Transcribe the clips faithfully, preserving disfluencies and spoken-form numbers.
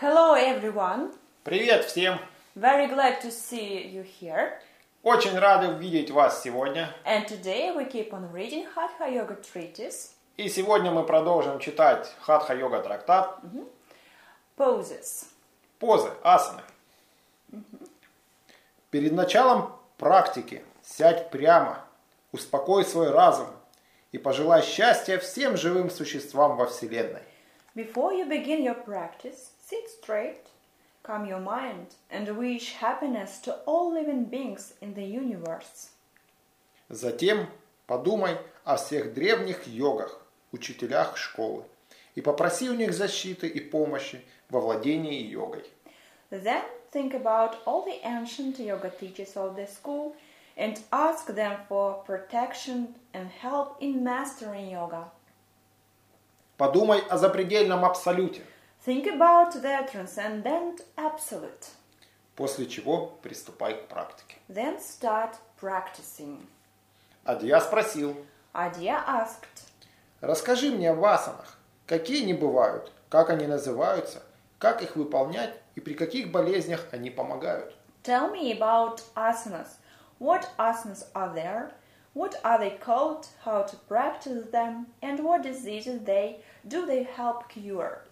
Hello everyone. Привет всем! Very glad to see you here. Очень рады видеть вас сегодня. And today we keep on reading Hatha Yoga Treatise. И сегодня мы продолжим читать Хатха-йога трактат. Mm-hmm. Poses. Позы, асаны. Mm-hmm. Перед началом практики сядь прямо, успокой свой разум и пожелай счастья всем живым существам во Вселенной. Before you begin your practice, sit straight, calm your mind, and wish happiness to all living beings in the universe. Затем подумай о всех древних йогах, учителях школы, и попроси у них защиты и помощи во владении йогой. Then think about all the ancient yoga teachers of the school and ask them for protection and help in mastering yoga. Подумай о запредельном абсолюте. Think about the transcendent absolute. После чего приступай к практике. Then start practicing. Адья спросил: Adya asked, расскажи мне об асанах, какие они бывают, как они называются, как их выполнять и при каких болезнях они помогают. Tell me about asanas. What asanas are there? What are they called? How to practice them? And what diseases they do they help cure?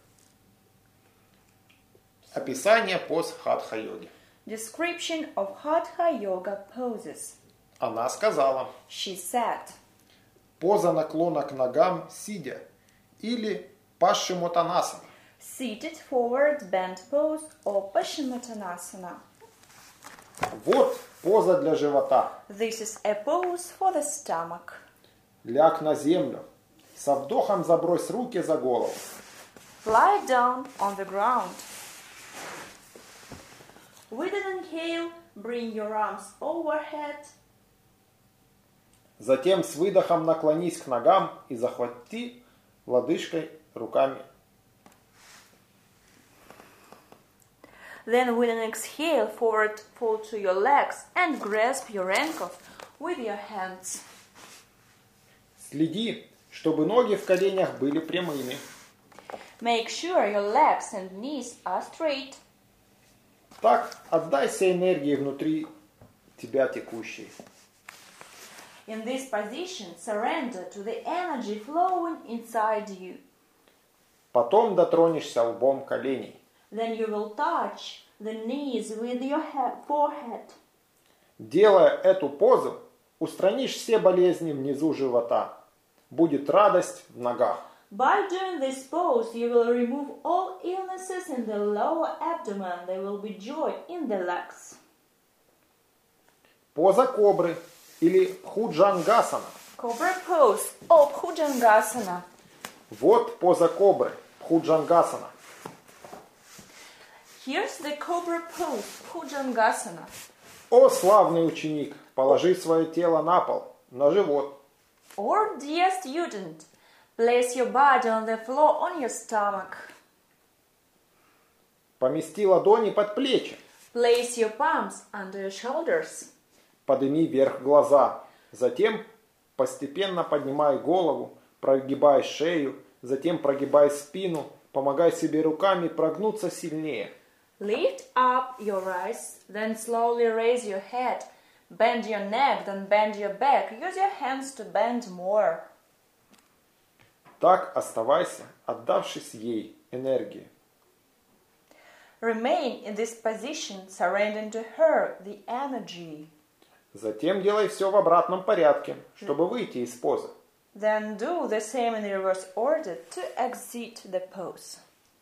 Описание поз хатха-йоги. Description of Hatha Yoga poses. Она сказала: She said, поза наклона к ногам сидя или пашчимотанасана. seated forward bend pose or Paschimottanasana. Вот поза для живота. This is a pose for the stomach. Ляг на землю. Со вдохом забрось руки за голову. Lie down on the ground. With an inhale, bring your arms overhead. Затем с выдохом наклонись к ногам и захвати лодыжкой руками. Then with an exhale, forward fall to your legs and grasp your ankles with your hands. Следи, чтобы ноги в коленях были прямыми. Make sure your legs and knees are straight. Так отдайся энергии внутри тебя текущей. In this position, surrender to the energy flowing inside you. Потом дотронешься лбом коленей. Then you will touch the knees with your head, forehead. Делая эту позу, устранишь все болезни внизу живота. Будет радость в ногах. By doing this pose, you will remove all illnesses in the lower abdomen. There will be joy in the legs. Поза кобры или бхуджангасана. Cobra pose or Bhujangasana. Вот поза кобры, бхуджангасана. Here's the cobra pose, Bhujangasana. О, славный ученик, положи свое тело на пол, на живот. Or dear student, place your body on the floor on your stomach. Помести ладони под плечи. Place your palms under your shoulders. Подними вверх глаза. Затем постепенно поднимай голову, прогибай шею, затем прогибай спину, помогай себе руками прогнуться сильнее. Lift up your eyes, then slowly raise your head. Bend your neck, then bend your back. Use your hands to bend more. Так оставайся, отдавшись ей, энергии. Remain in this position, surrendering to her the energy. Затем делай все в обратном порядке, чтобы выйти из позы. Then do the same in reverse order to exit the pose.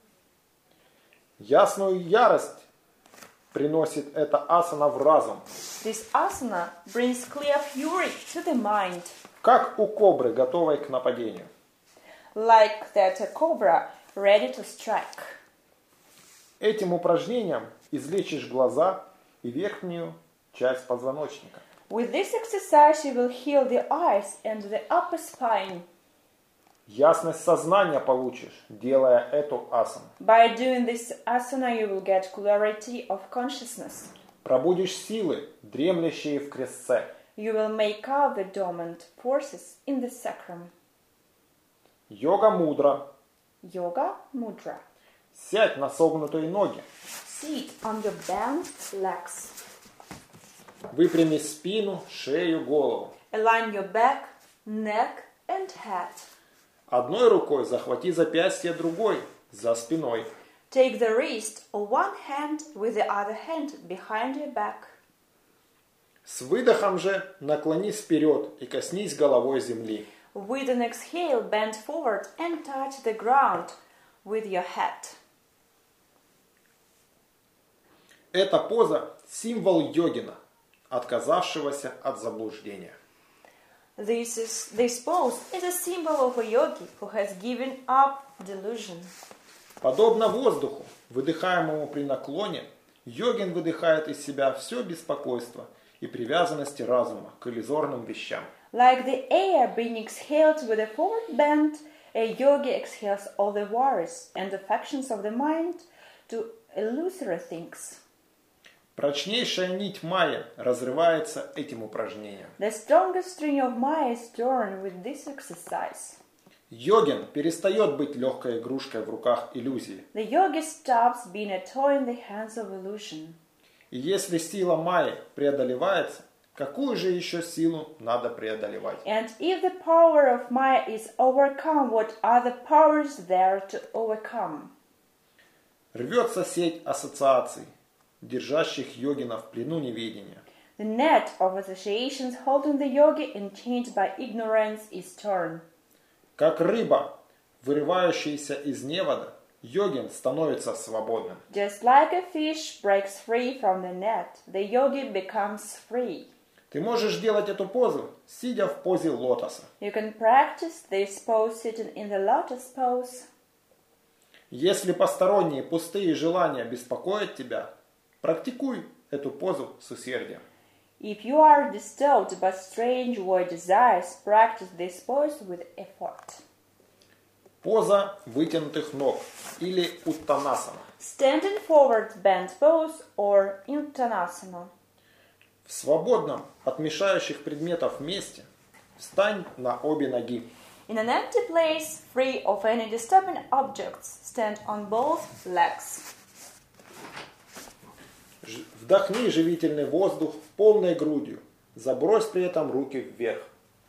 Ясную ярость приносит эта асана в разум. This asana brings clear fury to the mind. Как у кобры, готовой к нападению. Like that a cobra ready to strike. Этим упражнением излечишь глаза и верхнюю часть позвоночника. With this exercise you will heal the eyes and the upper spine. Ясность сознания получишь, делая эту асану. By doing this asana you will get clarity of consciousness. Пробудишь силы, дремлющие в крестце. You will make out the dormant forces in the sacrum. Йога мудра. Yoga mudra. Сядь на согнутые ноги. Sit on your bent legs. Выпрями спину, шею, голову. Align your back, neck and head. Одной рукой захвати запястье другой, за спиной. Take the wrist of one hand with the other hand behind your back. С выдохом же наклонись вперед и коснись головой земли. With an exhale, bend forward and touch the ground with your head. Эта поза – символ йогина, отказавшегося от заблуждения. This, is, this pose is a symbol of a yogi who has given up delusion. Подобно воздуху, выдыхаемому при наклоне, йогин выдыхает из себя все беспокойство и привязанности разума к иллюзорным вещам. Like the air being exhaled with a forward bend, a yogi exhales all the worries and affections of the mind to illusory things. Прочнейшая нить майя разрывается этим упражнением. The strongest string of Maya is torn with this exercise. Йогин перестает быть легкой игрушкой в руках иллюзии. The yogi stops being a toy in the hands of illusion. И если сила майи преодолевается, какую же еще силу надо преодолевать? And if the power of Maya is overcome, what are the powers there to overcome? Рвется сеть ассоциаций, держащих йогина в плену неведения. The net of associations holding the yogi enchained by ignorance is torn. Как рыба, вырывающаяся из невода, йогин становится свободным. Just like a fish breaks free from the net, the yogi becomes free. Ты можешь делать эту позу, сидя в позе лотоса. You can practice this pose sitting in the lotus pose. Если посторонние пустые желания беспокоят тебя, практикуй эту позу с усердием. If you are disturbed by strange void desires, practice this pose with effort. Поза вытянутых ног или уттанасана. Standing forward bent pose or uttanasana. В свободном от мешающих предметов месте встань на обе ноги. In an empty place, free of any disturbing objects, stand on both legs. Ж- Вдохни живительный воздух полной грудью. Забрось при этом руки вверх.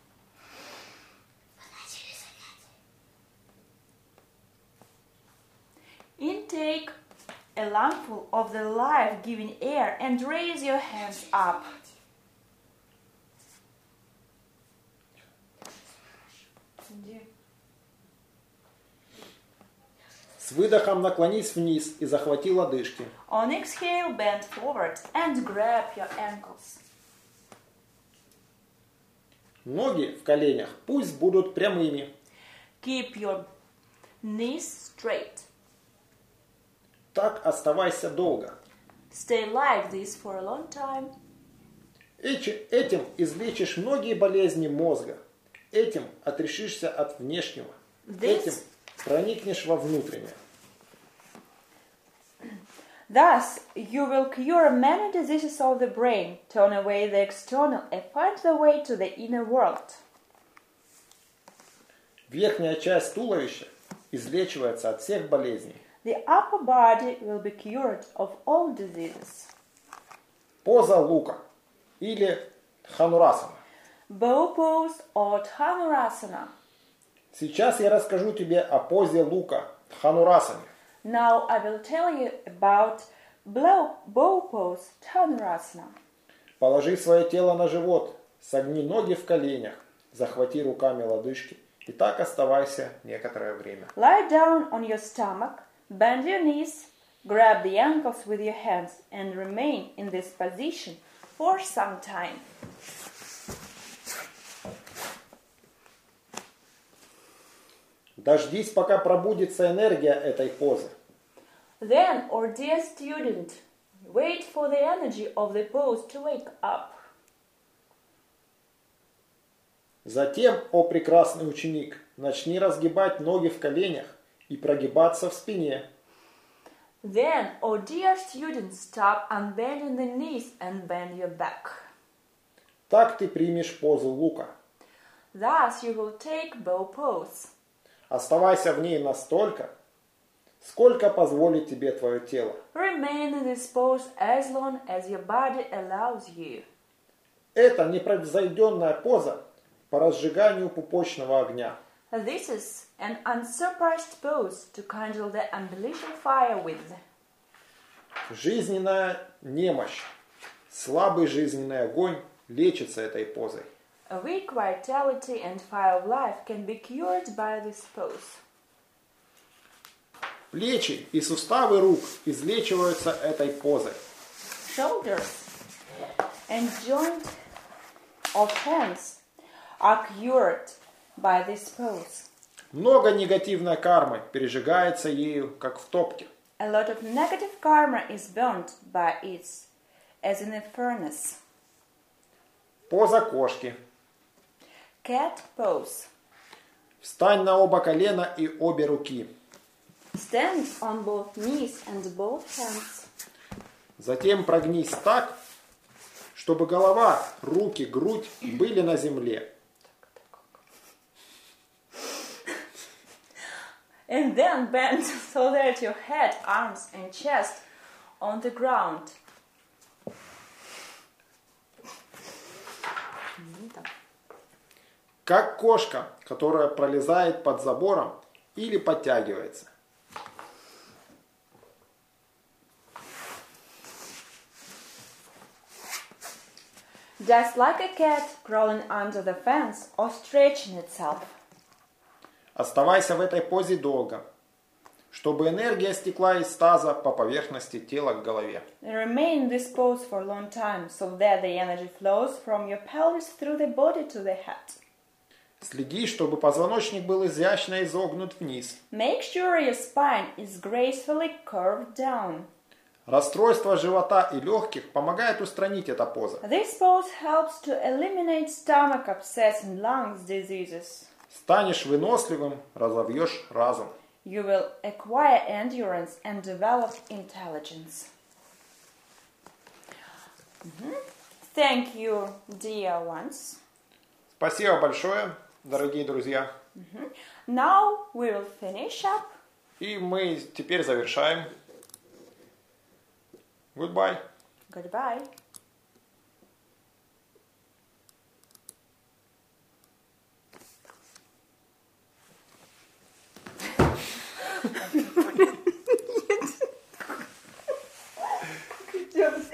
Intake a lungful of the life-giving air and raise your hands up. С выдохом наклонись вниз и захвати лодыжки. On exhale, bend forward and grab your ankles. Ноги в коленях пусть будут прямыми. Keep your knees straight. Так оставайся долго. Stay like this for a long time. Эти- Этим излечишь многие болезни мозга. Этим отрешишься от внешнего. This- Этим проникнешь во внутреннее. Thus, you will cure many diseases of the brain, turn away the external, and find the way to the inner world. Верхняя часть туловища излечивается от всех болезней. The upper body will be cured of all diseases. Поза лука или ханурасана. Bow pose or Dhanurasana. Сейчас я расскажу тебе о позе лука, ханурасане. Now I will tell you about blow, bow pose Dhanurasana. Положи свое тело на живот, согни ноги в коленях, захвати руками лодыжки и так оставайся некоторое время. Lie down on your stomach, bend your knees, grab the ankles with your hands, and remain in this position for some time. Дождись, пока пробудится энергия этой позы. Then, or dear student, wait for the energy of the pose to wake up. Затем, о прекрасный ученик, начни разгибать ноги в коленях и прогибаться в спине. Then, oh dear student, stop unbending the knees and bend your back. Так ты примешь позу лука. Thus you will take bow pose. Оставайся в ней настолько, сколько позволит тебе твое тело. Remain in this pose as long as your body allows you. Это непревзойденная поза по разжиганию пупочного огня. This is an unsurpassed pose to kindle the umbilical fire with. Жизненная немощь, слабый жизненный огонь лечится этой позой. A weak vitality and fire of life can be cured by this pose. Плечи и суставы рук излечиваются этой позой. Shoulders and joint of hands are cured by this pose. Много негативной кармы пережигается ею, как в топке. A lot of negative karma is burnt by it, as in a furnace. Поза кошки. Cat pose. Встань на оба колена и обе руки. Stand on both knees and both hands. Затем прогнись так, чтобы голова, руки, грудь были на земле. And then bend so that your head, arms and chest on the ground. Как кошка, которая пролезает под забором или подтягивается. Just like a cat crawling under the fence or stretching itself. Оставайся в этой позе долго, чтобы энергия стекла из таза по поверхности тела к голове. Remain in this pose for a long time so that the energy flows from your pelvis through the body to the head. Следи, чтобы позвоночник был изящно изогнут вниз. Make sure your spine is gracefully curved down. Расстройство живота и легких помогает устранить эта поза. This pose helps to eliminate stomach upsets and lungs diseases. Станешь выносливым, разовьешь разум. You will acquire endurance and develop intelligence. Mm-hmm. Thank you, dear ones. Спасибо большое, дорогие друзья. Mm-hmm. Now we will finish up. И мы теперь завершаем. Goodbye. Goodbye.